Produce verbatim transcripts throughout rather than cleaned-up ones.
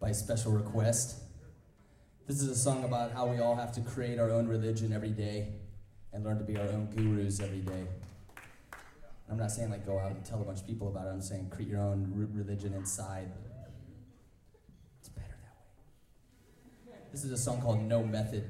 by special request. This is a song about how we all have to create our own religion every day and learn to be our own gurus every day. I'm not saying like go out and tell a bunch of people about it. I'm saying create your own r- religion inside. It's better that way. This is a song called No Method.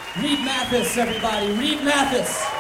Reed Mathis, everybody. Reed Mathis.